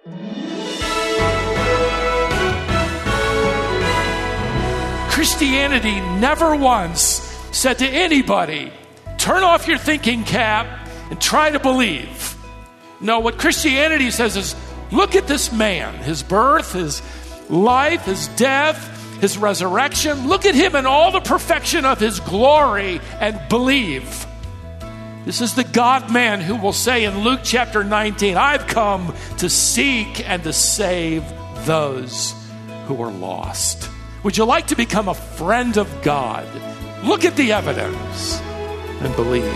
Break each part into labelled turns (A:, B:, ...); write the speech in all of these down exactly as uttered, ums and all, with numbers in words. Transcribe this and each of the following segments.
A: Christianity never once said to anybody, turn off your thinking cap and try to believe. No, what Christianity says is, look at this man, his birth, his life, his death, his resurrection. Look at him in all the perfection of his glory and believe. This is the God-man who will say in Luke chapter nineteen, I've come to seek and to save those who are lost. Would you like to become a friend of God? Look at the evidence and believe.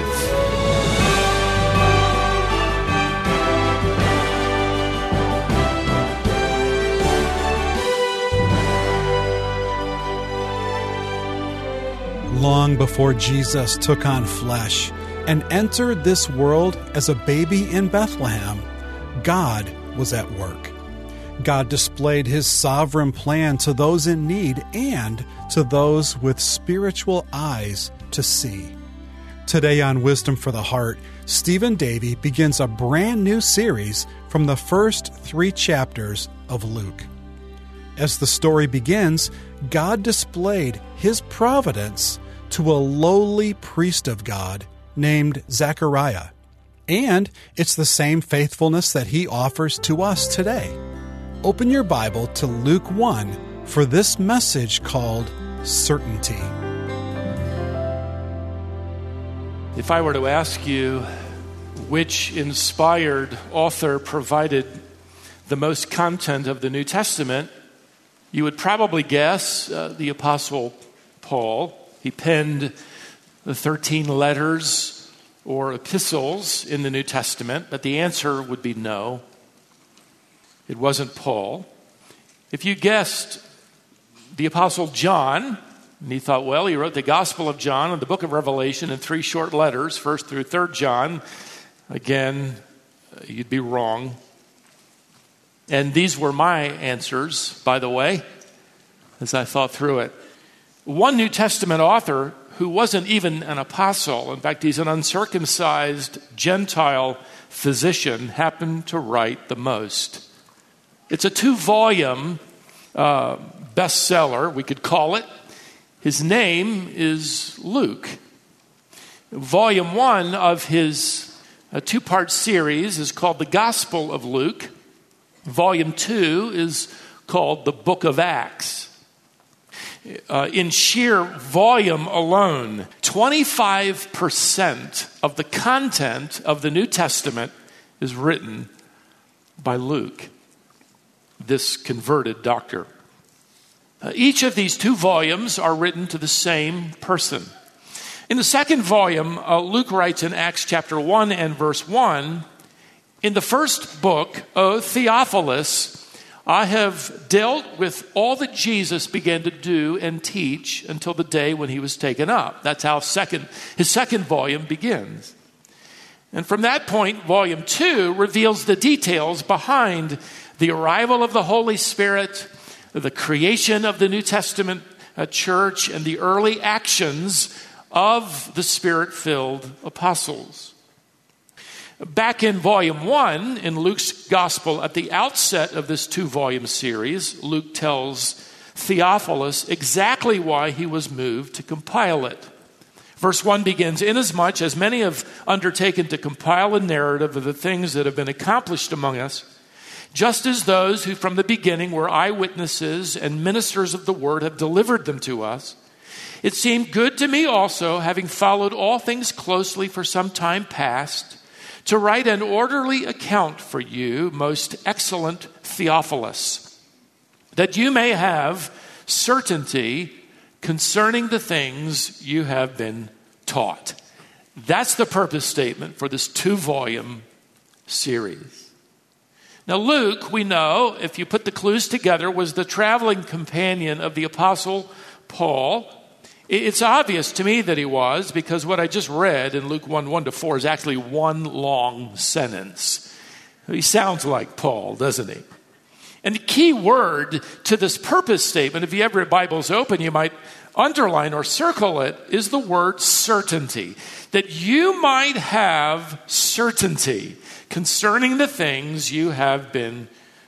B: Long before Jesus took on flesh and entered this world as a baby in Bethlehem, God was at work. God displayed his sovereign plan to those in need and to those with spiritual eyes to see. Today on Wisdom for the Heart, Stephen Davey begins a brand new series from the first three chapters of Luke. As the story begins, God displayed his providence to a lowly priest of God named Zechariah. And it's the same faithfulness that he offers to us today. Open your Bible to Luke one for this message called Certainty.
A: If I were to ask you which inspired author provided the most content of the New Testament, you would probably guess uh, the Apostle Paul. He penned the thirteen letters or epistles in the New Testament, but the answer would be no. It wasn't Paul. If you guessed the Apostle John, and he thought, well, he wrote the Gospel of John and the book of Revelation in three short letters, first through third John, again, you'd be wrong. And these were my answers, by the way, as I thought through it. One New Testament author who wasn't even an apostle, in fact, he's an uncircumcised Gentile physician, happened to write the most. It's a two-volume uh, bestseller, we could call it. His name is Luke. Volume one of his uh, two-part series is called The Gospel of Luke. Volume two is called The Book of Acts. Uh, in sheer volume alone, twenty-five percent of the content of the New Testament is written by Luke, this converted doctor. Uh, each of these two volumes are written to the same person. In the second volume, uh, Luke writes in Acts chapter one and verse one, in the first book, O Theophilus, I have dealt with all that Jesus began to do and teach until the day when he was taken up. That's how second, his second volume begins. And from that point, volume two reveals the details behind the arrival of the Holy Spirit, the creation of the New Testament uh, church, and the early actions of the Spirit-filled apostles. Back in volume one, in Luke's gospel, at the outset of this two-volume series, Luke tells Theophilus exactly why he was moved to compile it. Verse one begins, inasmuch as many have undertaken to compile a narrative of the things that have been accomplished among us, just as those who from the beginning were eyewitnesses and ministers of the word have delivered them to us, it seemed good to me also, having followed all things closely for some time past, to write an orderly account for you, most excellent Theophilus, that you may have certainty concerning the things you have been taught. That's the purpose statement for this two-volume series. Now, Luke, we know, if you put the clues together, was the traveling companion of the Apostle Paul. It's obvious to me that he was, because what I just read in Luke one, one to four is actually one long sentence. He sounds like Paul, doesn't he? And the key word to this purpose statement, if you have your Bibles open, you might underline or circle it, is the word certainty. That you might have certainty concerning the things you have been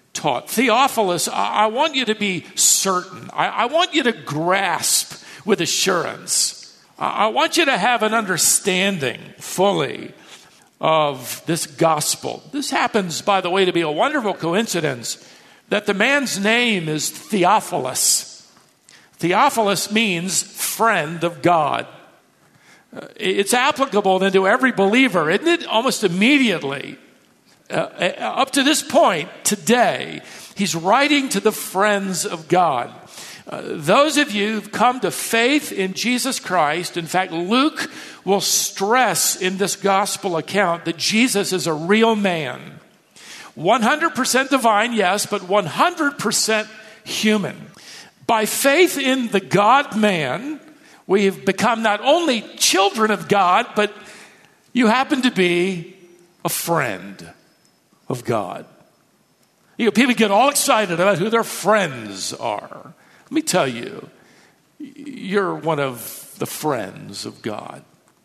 A: taught. Theophilus, I, I want you to be certain. I, I want you to grasp with assurance. I, I want you to have an understanding fully of this gospel. This happens, by the way, to be a wonderful coincidence that the man's name is Theophilus. Theophilus means friend of God. Uh, it's applicable then to every believer, isn't it? Almost immediately. Uh, up to this point, today, he's writing to the friends of God. Uh, those of you who've come to faith in Jesus Christ, in fact, Luke will stress in this gospel account that Jesus is a real man. one hundred percent divine, yes, but one hundred percent human. By faith in the God-man, we have become not only children of God, but you happen to be a friend of God. You know, people get all excited about who their friends are. Let me tell you, you're one of the friends of God.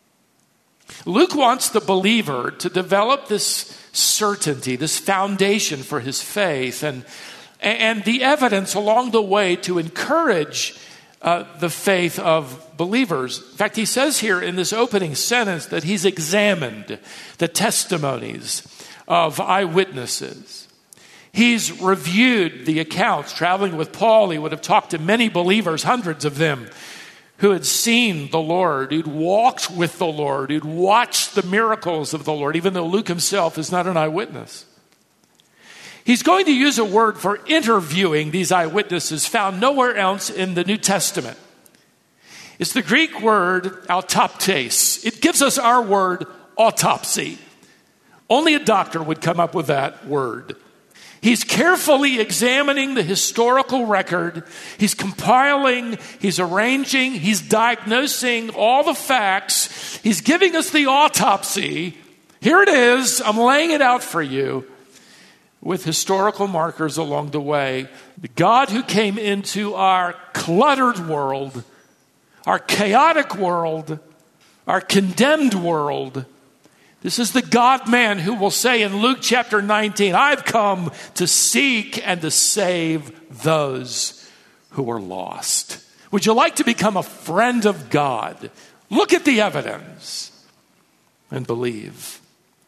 A: Luke wants the believer to develop this certainty, this foundation for his faith, and, and the evidence along the way to encourage uh, the faith of believers. In fact, he says here in this opening sentence that he's examined the testimonies of eyewitnesses. He's reviewed the accounts. Traveling with Paul, he would have talked to many believers, hundreds of them, who had seen the Lord, who'd walked with the Lord, who'd watched the miracles of the Lord, even though Luke himself is not an eyewitness. He's going to use a word for interviewing these eyewitnesses found nowhere else in the New Testament. It's the Greek word autoptes. It gives us our word autopsy. Only a doctor would come up with that word. He's carefully examining the historical record. He's compiling, he's arranging, he's diagnosing all the facts. He's giving us the autopsy. Here it is. I'm laying it out for you with historical markers along the way. The God who came into our cluttered world, our chaotic world, our condemned world. This is the God-man who will say in Luke chapter nineteen, I've come to seek and to save those who are lost. Would you like to become a friend of God? Look at the evidence and believe.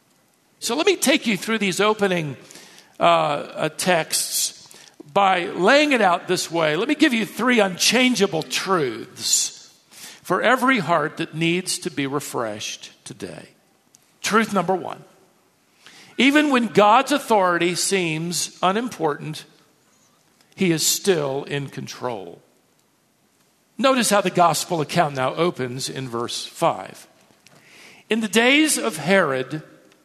A: So let me take you through these opening uh, uh, texts by laying it out this way. Let me give you three unchangeable truths for every heart that needs to be refreshed today. Truth number one, even when God's authority seems unimportant, he is still in control. Notice how the gospel account now opens in verse five. In the days of Herod,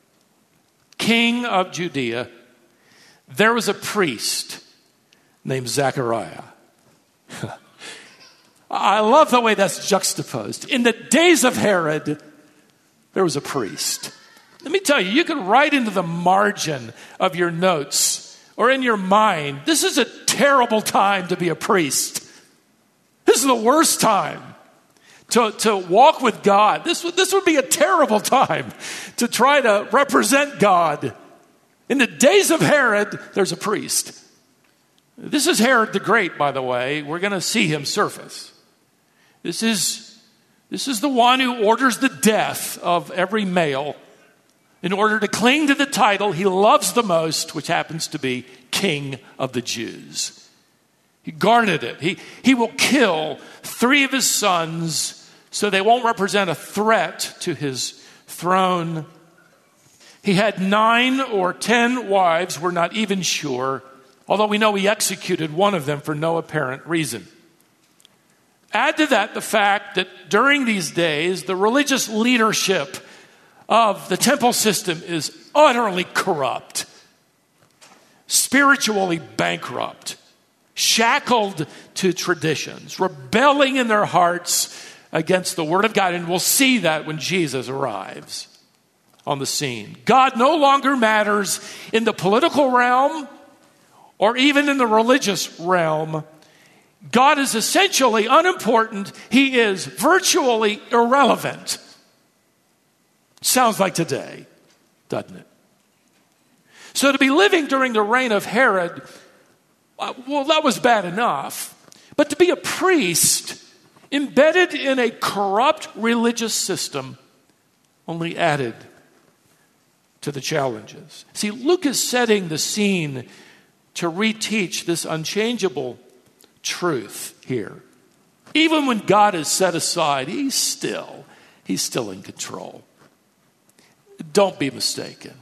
A: king of Judea, there was a priest named Zechariah. I love the way that's juxtaposed. In the days of Herod, there was a priest. Let me tell you, you can write into the margin of your notes or in your mind, this is a terrible time to be a priest. This is the worst time to, to walk with God. This would, this would be a terrible time to try to represent God. In the days of Herod, there's a priest. This is Herod the Great, by the way. We're going to see him surface. This is, this is the one who orders the death of every male in order to cling to the title he loves the most, which happens to be King of the Jews. He guarded it. He, he will kill three of his sons so they won't represent a threat to his throne. He had nine or ten wives, we're not even sure, although we know he executed one of them for no apparent reason. Add to that the fact that during these days, the religious leadership of the temple system is utterly corrupt, spiritually bankrupt, shackled to traditions, rebelling in their hearts against the word of God. And we'll see that when Jesus arrives on the scene. God no longer matters in the political realm or even in the religious realm. God is essentially unimportant. He is virtually irrelevant. Sounds like today, doesn't it? So to be living during the reign of Herod, well, that was bad enough. But to be a priest embedded in a corrupt religious system only added to the challenges. See, Luke is setting the scene to reteach this unchangeable truth here. Even when God is set aside, he's still, he's still in control. Don't be mistaken.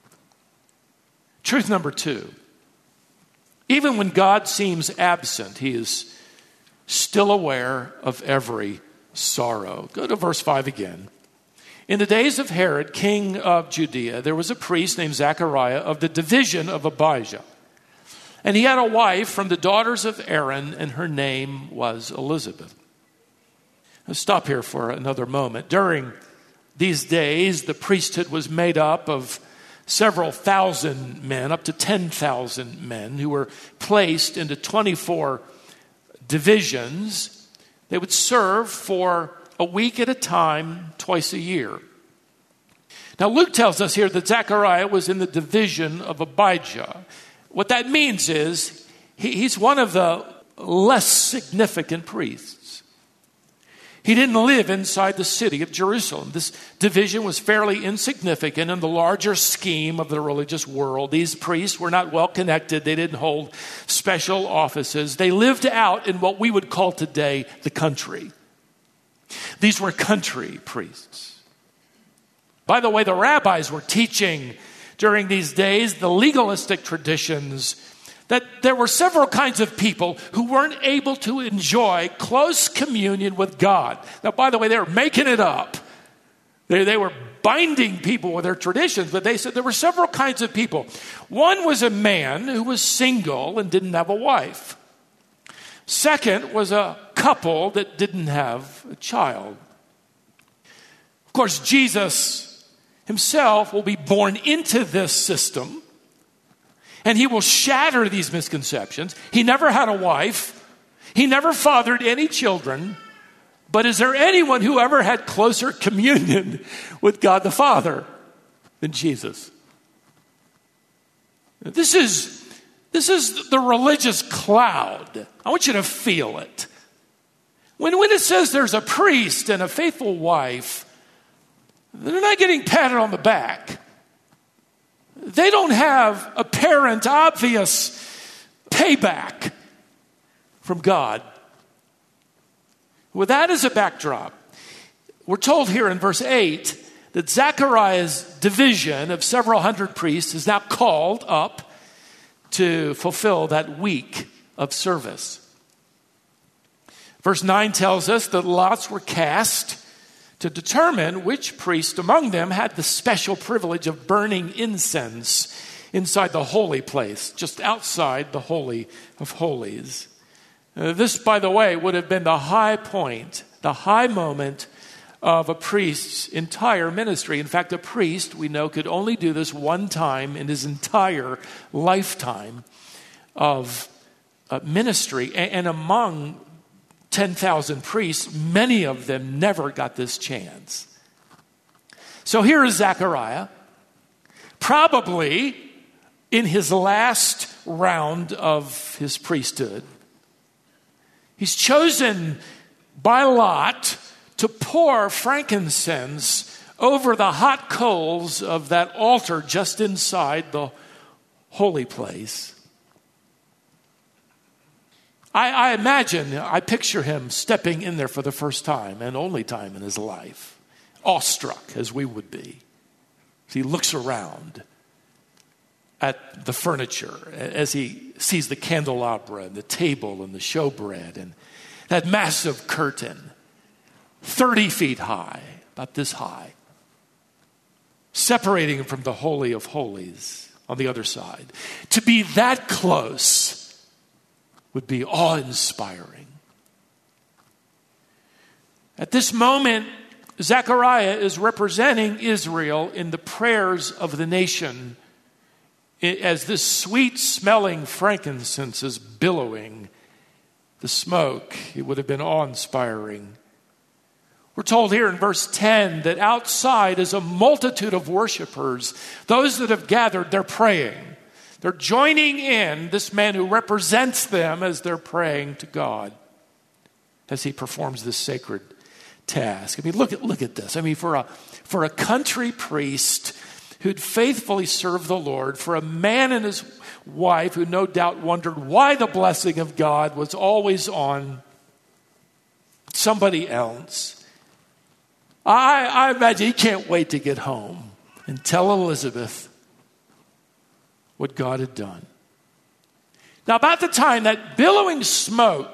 A: Truth number two. Even when God seems absent, he is still aware of every sorrow. Go to verse five again. In the days of Herod, king of Judea, there was a priest named Zechariah of the division of Abijah. And he had a wife from the daughters of Aaron, and her name was Elizabeth. Let's stop here for another moment. During these days, the priesthood was made up of several thousand men, up to ten thousand men, who were placed into twenty-four divisions. They would serve for a week at a time, twice a year. Now, Luke tells us here that Zechariah was in the division of Abijah. What that means is he, he's one of the less significant priests. He didn't live inside the city of Jerusalem. This division was fairly insignificant in the larger scheme of the religious world. These priests were not well connected. They didn't hold special offices. They lived out in what we would call today the country. These were country priests. By the way, the rabbis were teaching during these days the legalistic traditions that there were several kinds of people who weren't able to enjoy close communion with God. Now, by the way, they were making it up. They, they were binding people with their traditions, but they said there were several kinds of people. One was a man who was single and didn't have a wife. Second was a couple that didn't have a child. Of course, Jesus himself will be born into this system, and he will shatter these misconceptions. He never had a wife. He never fathered any children. But is there anyone who ever had closer communion with God the Father than Jesus? This is This is the religious cloud. I want you to feel it. When, when it says there's a priest and a faithful wife, they're not getting patted on the back. They don't have apparent, obvious payback from God. With that as a backdrop, we're told here in verse eight that Zechariah's division of several hundred priests is now called up to fulfill that week of service. Verse nine tells us that lots were cast to determine which priest among them had the special privilege of burning incense inside the holy place, just outside the Holy of Holies. Uh, this, by the way, would have been the high point, the high moment of a priest's entire ministry. In fact, a priest, we know, could only do this one time in his entire lifetime of uh, ministry. And, and among ten thousand priests, many of them never got this chance. So here is Zechariah, probably in his last round of his priesthood. He's chosen by lot to pour frankincense over the hot coals of that altar just inside the holy place. I, I imagine, I picture him stepping in there for the first time and only time in his life, awestruck as we would be. He looks around at the furniture as he sees the candelabra and the table and the showbread and that massive curtain, thirty feet high, about this high, separating him from the Holy of Holies on the other side. To be that close would be awe-inspiring. At this moment, Zechariah is representing Israel in the prayers of the nation as this sweet-smelling frankincense is billowing the smoke. It would have been awe-inspiring. We're told here in verse ten that outside is a multitude of worshipers. Those that have gathered, they're praying. They're joining in this man who represents them as they're praying to God as he performs this sacred task. I mean, look at look at this. I mean, for a for a country priest who'd faithfully served the Lord, for a man and his wife who no doubt wondered why the blessing of God was always on somebody else. I, I imagine he can't wait to get home and tell Elizabeth what God had done. Now, about the time that billowing smoke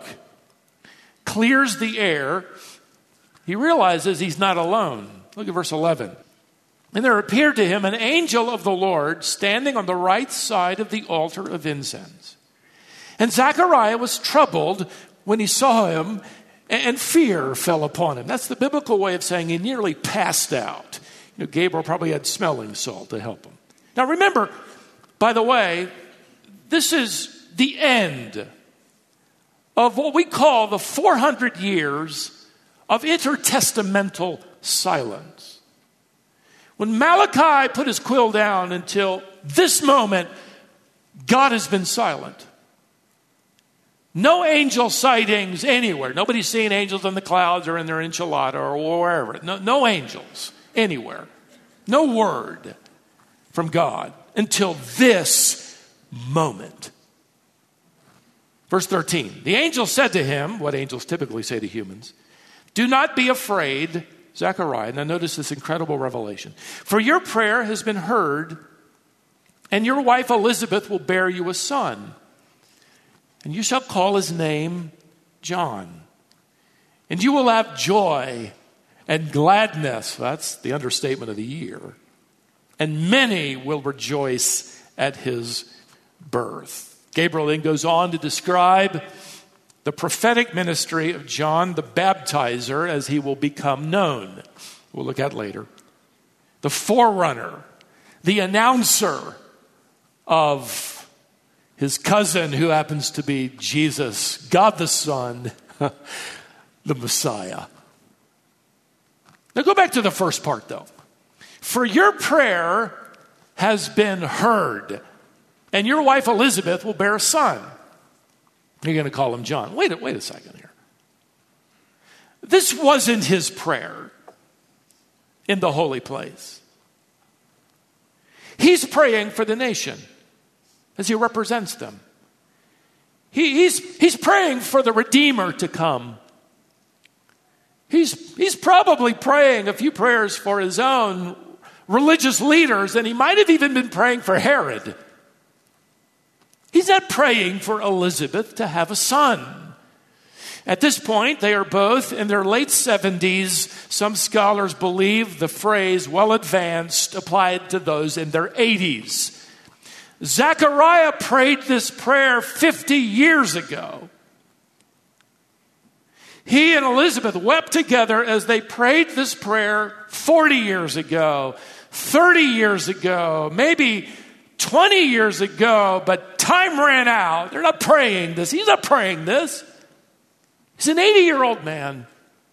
A: clears the air, he realizes he's not alone. Look at verse eleven. And there appeared to him an angel of the Lord standing on the right side of the altar of incense. And Zechariah was troubled when he saw him, and fear fell upon him. That's the biblical way of saying he nearly passed out. You know, Gabriel probably had smelling salt to help him. Now remember, by the way, this is the end of what we call the four hundred years of intertestamental silence. When Malachi put his quill down until this moment, God has been silent. No angel sightings anywhere. Nobody's seeing angels in the clouds or in their enchilada or wherever. No, no angels anywhere. No word from God until this moment. Verse thirteen, the angel said to him, what angels typically say to humans, do not be afraid, Zechariah. Now notice this incredible revelation. For your prayer has been heard, and your wife Elizabeth will bear you a son. And you shall call his name John. And you will have joy and gladness. That's the understatement of the year. And many will rejoice at his birth. Gabriel then goes on to describe the prophetic ministry of John the Baptizer as he will become known. We'll look at later. The forerunner, the announcer of his cousin who happens to be Jesus, God the Son, the Messiah. Now go back to the first part though. For your prayer has been heard, and your wife Elizabeth will bear a son. You're going to call him John. Wait a, wait a second here. This wasn't his prayer in the holy place. He's praying for the nation as he represents them. He, he's, he's praying for the Redeemer to come. He's, he's probably praying a few prayers for his own religious leaders, and he might have even been praying for Herod. He's not praying for Elizabeth to have a son. At this point, they are both in their late seventies. Some scholars believe the phrase well advanced applied to those in their eighties. Zechariah prayed this prayer fifty years ago. He and Elizabeth wept together as they prayed this prayer forty years ago, thirty years ago, maybe twenty years ago, but time ran out. They're not praying this. He's not praying this. He's an eighty-year-old man.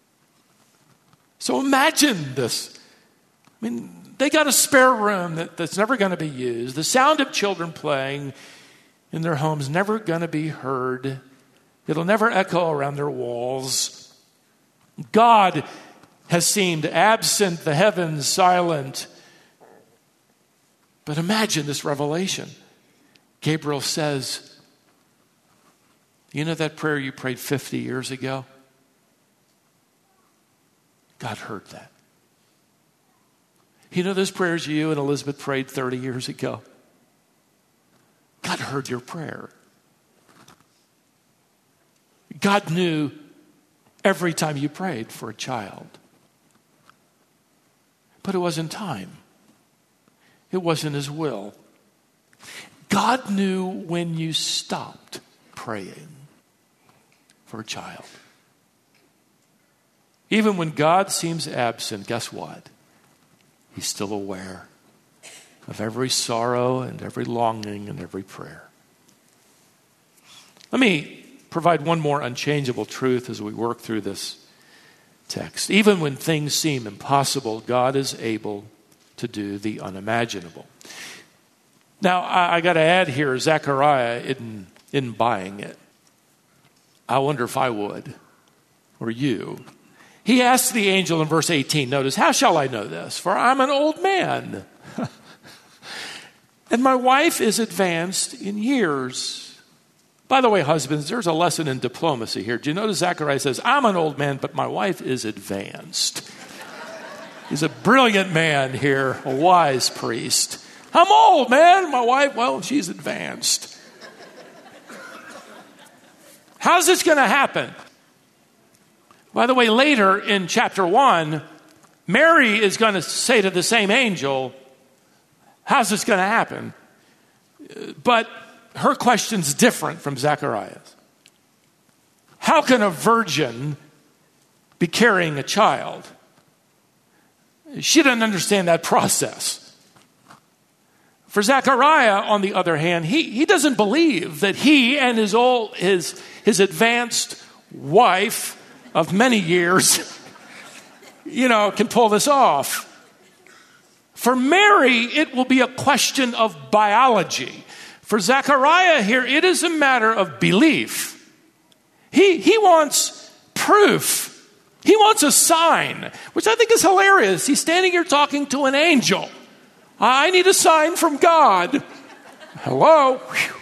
A: So imagine this. I mean, they got a spare room that, that's never going to be used. The sound of children playing in their homes never going to be heard. It'll never echo around their walls. God has seemed absent, the heavens silent. But imagine this revelation. Gabriel says, you know that prayer you prayed fifty years ago? God heard that. You know those prayers you and Elizabeth prayed thirty years ago? God heard your prayer. God knew every time you prayed for a child. But it wasn't time. It wasn't his will. God knew when you stopped praying for a child. Even when God seems absent, guess what? He's still aware of every sorrow and every longing and every prayer. Let me provide one more unchangeable truth as we work through this text. Even when things seem impossible, God is able to do the unimaginable. Now, I, I got to add here, Zechariah isn't, isn't buying it. I wonder if I would, or you. He asked the angel in verse eighteen, notice, how shall I know this? For I'm an old man, and my wife is advanced in years. By the way, husbands, there's a lesson in diplomacy here. Do you notice Zechariah says, I'm an old man, but my wife is advanced. He's a brilliant man here, a wise priest. I'm old, man. My wife, well, she's advanced. How's this going to happen? By the way, later in chapter one, Mary is going to say to the same angel, how's this going to happen? But her question's different from Zechariah's. How can a virgin be carrying a child? She doesn't understand that process. For Zechariah, on the other hand, he, he doesn't believe that he and his old his his advanced wife of many years, you know, can pull this off. For Mary, it will be a question of biology. For Zechariah here, it is a matter of belief. He, he wants proof. He wants a sign, which I think is hilarious. He's standing here talking to an angel. I need a sign from God. Hello? Whew.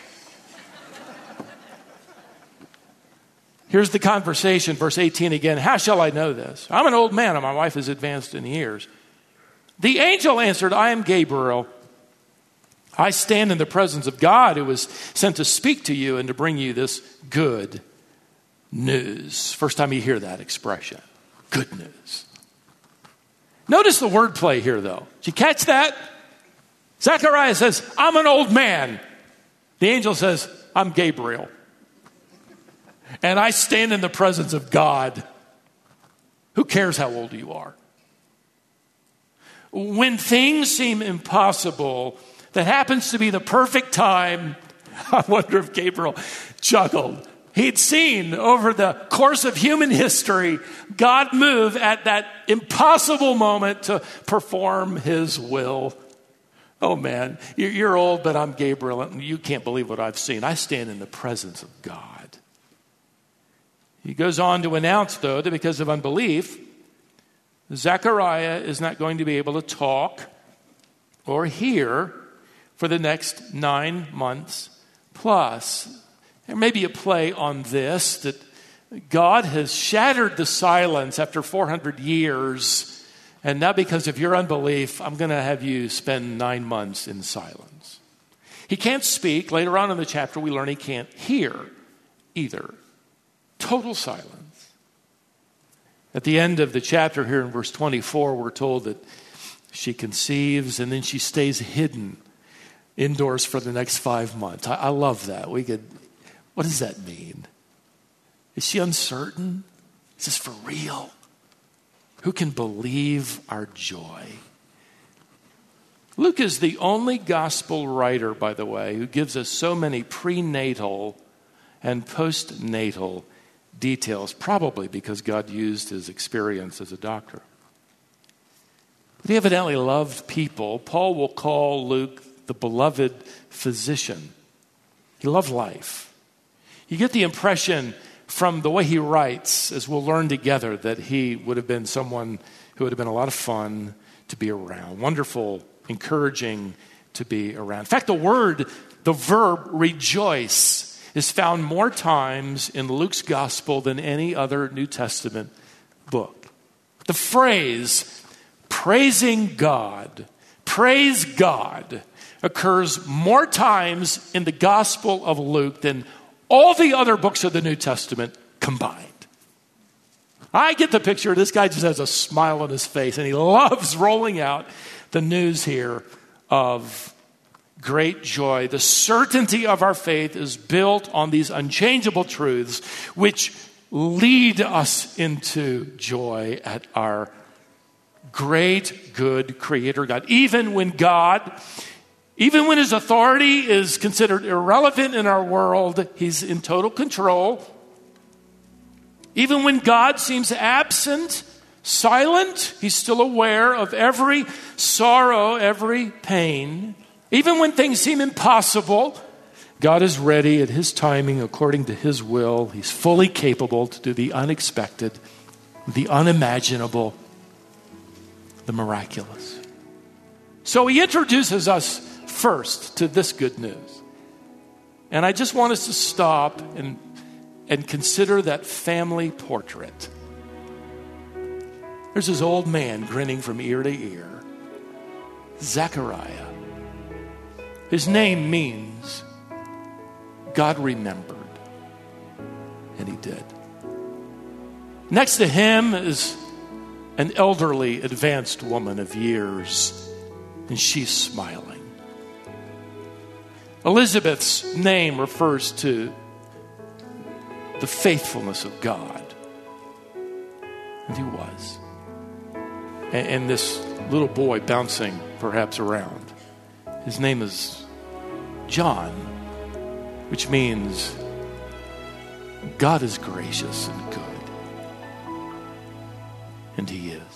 A: Here's the conversation, verse eighteen again. How shall I know this? I'm an old man and my wife is advanced in years. The angel answered, I am Gabriel. I stand in the presence of God who was sent to speak to you and to bring you this good news. First time you hear that expression, good news. Notice the wordplay here, though. Did you catch that? Zechariah says, I'm an old man. The angel says, I'm Gabriel. And I stand in the presence of God. Who cares how old you are? When things seem impossible, that happens to be the perfect time. I wonder if Gabriel chuckled. He'd seen over the course of human history, God move at that impossible moment to perform his will. Oh man, you're old, but I'm Gabriel, and you can't believe what I've seen. I stand in the presence of God. He goes on to announce, though, that because of unbelief, Zechariah is not going to be able to talk or hear for the next nine months plus. There may be a play on this, that God has shattered the silence after four hundred years, and now because of your unbelief, I'm going to have you spend nine months in silence. He can't speak. Later on in the chapter, we learn he can't hear either. Total silence. At the end of the chapter here in verse twenty-four, we're told that she conceives and then she stays hidden indoors for the next five months. I, I love that. We could, what does that mean? Is she uncertain? Is this for real? Who can believe our joy? Luke is the only gospel writer, by the way, who gives us so many prenatal and postnatal details, probably because God used his experience as a doctor. But he evidently loved people. Paul will call Luke the beloved physician. He loved life. You get the impression from the way he writes, as we'll learn together, that he would have been someone who would have been a lot of fun to be around. Wonderful, encouraging to be around. In fact, the word, the verb rejoice, is found more times in Luke's gospel than any other New Testament book. The phrase, praising God, praise God, occurs more times in the gospel of Luke than all the other books of the New Testament combined. I get the picture. This guy just has a smile on his face, and he loves rolling out the news here of great joy. The certainty of our faith is built on these unchangeable truths, which lead us into joy at our great, good Creator God. Even when God, even when his authority is considered irrelevant in our world, he's in total control. Even when God seems absent Silent, he's still aware of every sorrow, every pain. Even when things seem impossible, God is ready at his timing, according to his will. He's fully capable to do the unexpected, the unimaginable, the miraculous. So he introduces us first to this good news. And I just want us to stop and, and consider that family portrait. There's this old man grinning from ear to ear, Zechariah. His name means God remembered, and he did. Next to him is an elderly, advanced woman of years, and she's smiling. Elizabeth's name refers to the faithfulness of God, and he was. And, and this little boy bouncing perhaps around, his name is John, which means God is gracious and good. And he is.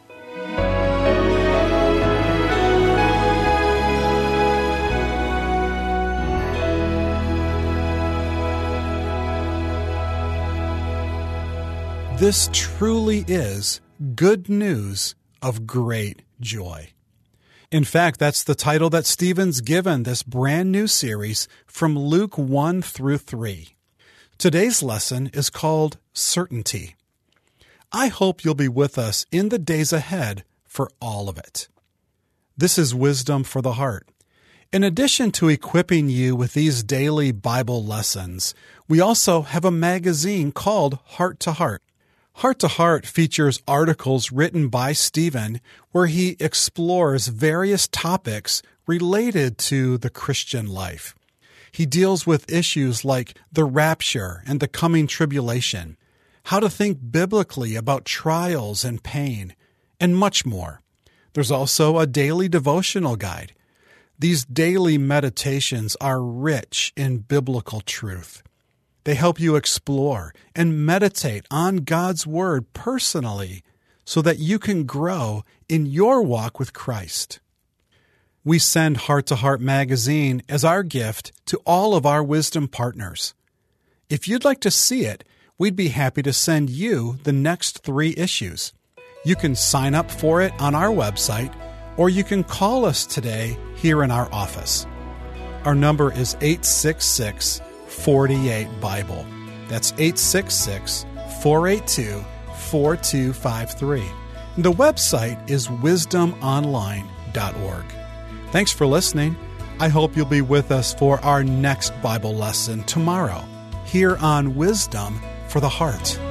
B: This truly is good news of great joy. In fact, that's the title that Stephen's given this brand new series from Luke one through three. Today's lesson is called Certainty. I hope you'll be with us in the days ahead for all of it. This is Wisdom for the Heart. In addition to equipping you with these daily Bible lessons, we also have a magazine called Heart to Heart. Heart to Heart features articles written by Stephen where he explores various topics related to the Christian life. He deals with issues like the rapture and the coming tribulation, how to think biblically about trials and pain, and much more. There's also a daily devotional guide. These daily meditations are rich in biblical truth. They help you explore and meditate on God's Word personally so that you can grow in your walk with Christ. We send Heart to Heart magazine as our gift to all of our wisdom partners. If you'd like to see it, we'd be happy to send you the next three issues. You can sign up for it on our website, or you can call us today here in our office. Our number is eight six six, four eight, Bible. That's eight six six, four eight two, four two five three. And the website is wisdom online dot org. Thanks for listening. I hope you'll be with us for our next Bible lesson tomorrow, here on Wisdom for the Heart.